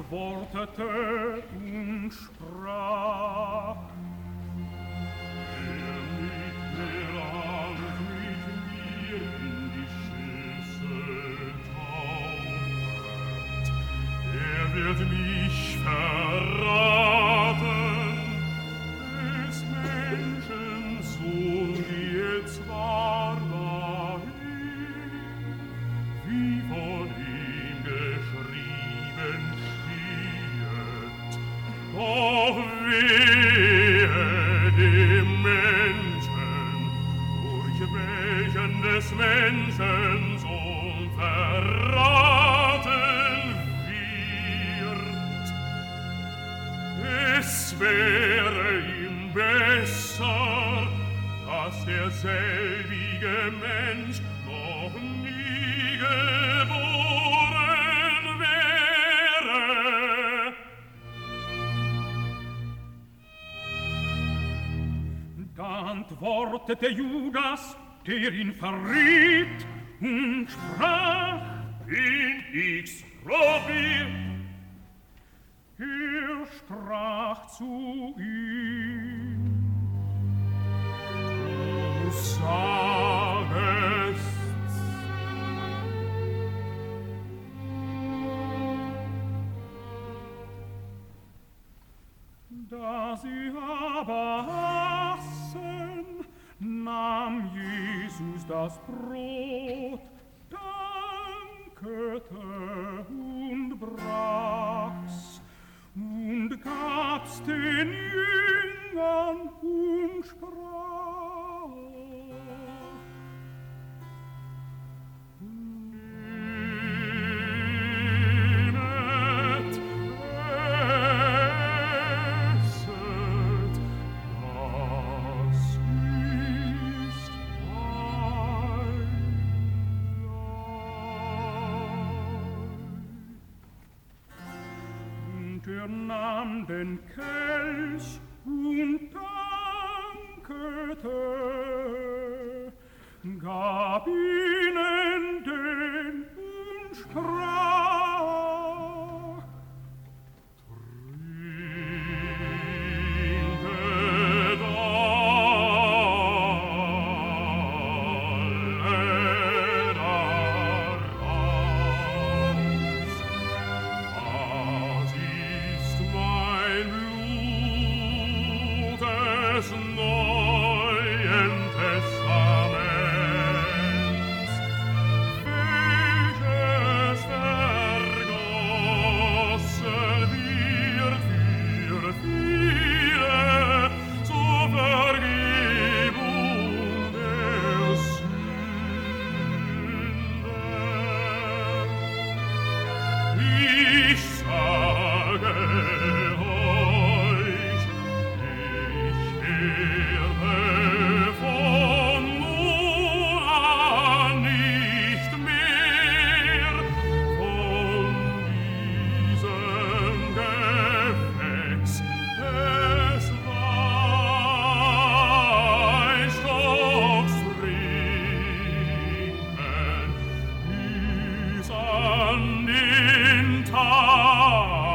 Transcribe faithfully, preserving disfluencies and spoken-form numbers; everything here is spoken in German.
antwortete und sprach: Wer nicht mehr alles mit mir in die Schüssel taucht, er wird mich verraten, des Menschen Sohn geht zwar dahin, wie von ihm geschrieben steht, doch wehe dem Menschen, durch welchen des Menschen Sohn verraten wird. Es wäre ihm besser, dass der selbige Mensch noch nie geboren wäre. Da antwortete Judas, der ihn verriet, und sprach: Bin ich's, Rabbi? Er sprach zu ihm: Du sagest's. Da sie aber aßen, nahm Jesus das Brot, dankete und brach's und gab's den Jüngern und sprach: Nehmet, esset, das ist mein Leib. Und er nahm den Kelch und dankete, gab ihnen den und sprach: Trinket alle daraus, das ist mein Blut des Neuen Testaments, welches vergossen wird für viele zur Vergebung der Sünden. Ich sage euch, ich werde von nun an nicht mehr von diesem Gewächs des Weinstocks trinken, bis an den Tag